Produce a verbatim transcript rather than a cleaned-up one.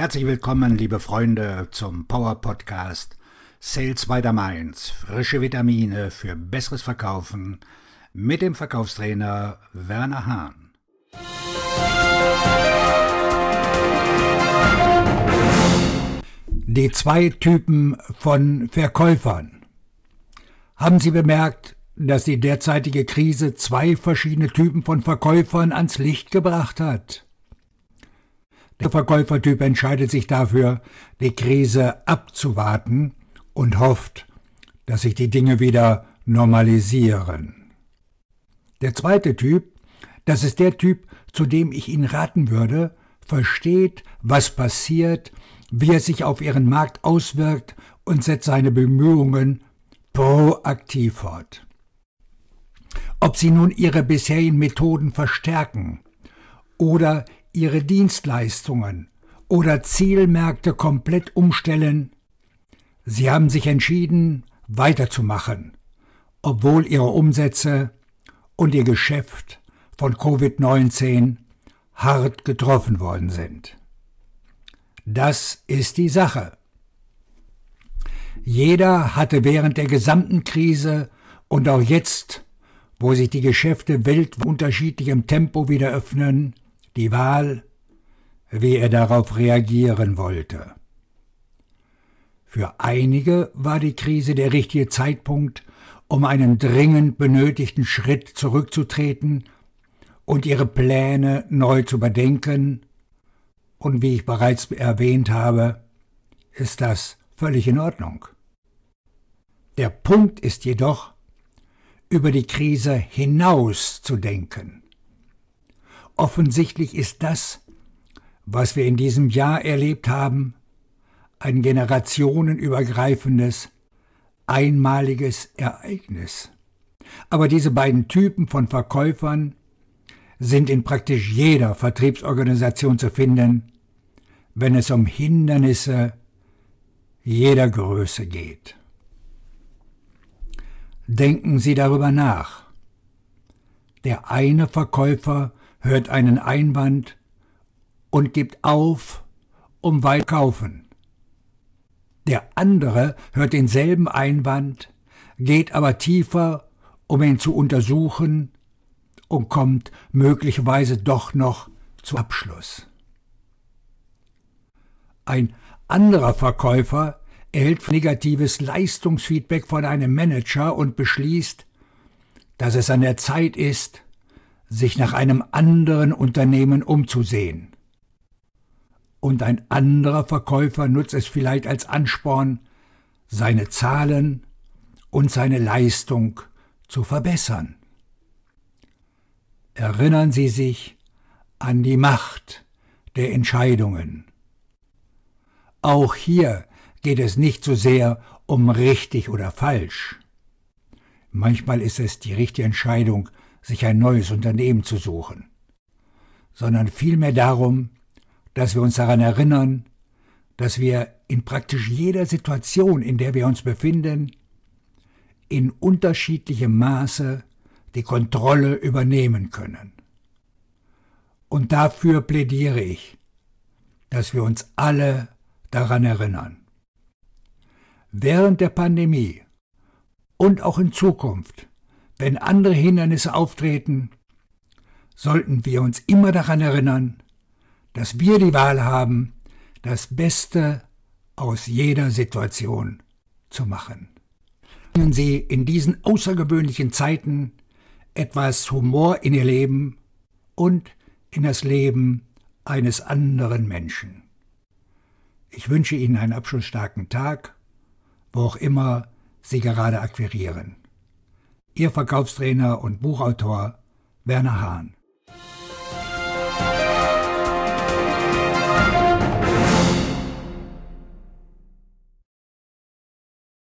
Herzlich willkommen, liebe Freunde, zum Power Podcast Sales by the Mainz. Frische Vitamine für besseres Verkaufen mit dem Verkaufstrainer Werner Hahn. Die zwei Typen von Verkäufern. Haben Sie bemerkt, dass die derzeitige Krise zwei verschiedene Typen von Verkäufern ans Licht gebracht hat? Der Verkäufertyp entscheidet sich dafür, die Krise abzuwarten und hofft, dass sich die Dinge wieder normalisieren. Der zweite Typ, das ist der Typ, zu dem ich Ihnen raten würde, versteht, was passiert, wie es sich auf Ihren Markt auswirkt und setzt seine Bemühungen proaktiv fort. Ob Sie nun Ihre bisherigen Methoden verstärken oder Ihre Dienstleistungen oder Zielmärkte komplett umstellen, Sie haben sich entschieden, weiterzumachen, obwohl Ihre Umsätze und Ihr Geschäft von Covid neunzehn hart getroffen worden sind. Das ist die Sache. Jeder hatte während der gesamten Krise und auch jetzt, wo sich die Geschäfte weltweit unterschiedlichem Tempo wieder öffnen, die Wahl, wie er darauf reagieren wollte. Für einige war die Krise der richtige Zeitpunkt, um einen dringend benötigten Schritt zurückzutreten und ihre Pläne neu zu überdenken. Und wie ich bereits erwähnt habe, ist das völlig in Ordnung. Der Punkt ist jedoch, über die Krise hinaus zu denken. Offensichtlich ist das, was wir in diesem Jahr erlebt haben, ein generationenübergreifendes, einmaliges Ereignis. Aber diese beiden Typen von Verkäufern sind in praktisch jeder Vertriebsorganisation zu finden, wenn es um Hindernisse jeder Größe geht. Denken Sie darüber nach. Der eine Verkäufer hört einen Einwand und gibt auf, um weiter zu kaufen. Der andere hört denselben Einwand, geht aber tiefer, um ihn zu untersuchen und kommt möglicherweise doch noch zum Abschluss. Ein anderer Verkäufer erhält negatives Leistungsfeedback von einem Manager und beschließt, dass es an der Zeit ist, sich nach einem anderen Unternehmen umzusehen. Und ein anderer Verkäufer nutzt es vielleicht als Ansporn, seine Zahlen und seine Leistung zu verbessern. Erinnern Sie sich an die Macht der Entscheidungen. Auch hier geht es nicht so sehr um richtig oder falsch. Manchmal ist es die richtige Entscheidung, sich ein neues Unternehmen zu suchen, sondern vielmehr darum, dass wir uns daran erinnern, dass wir in praktisch jeder Situation, in der wir uns befinden, in unterschiedlichem Maße die Kontrolle übernehmen können. Und dafür plädiere ich, dass wir uns alle daran erinnern. Während der Pandemie und auch in Zukunft, wenn andere Hindernisse auftreten, sollten wir uns immer daran erinnern, dass wir die Wahl haben, das Beste aus jeder Situation zu machen. Bringen Sie in diesen außergewöhnlichen Zeiten etwas Humor in Ihr Leben und in das Leben eines anderen Menschen. Ich wünsche Ihnen einen abschlussstarken Tag, wo auch immer Sie gerade akquirieren. Ihr Verkaufstrainer und Buchautor Werner Hahn.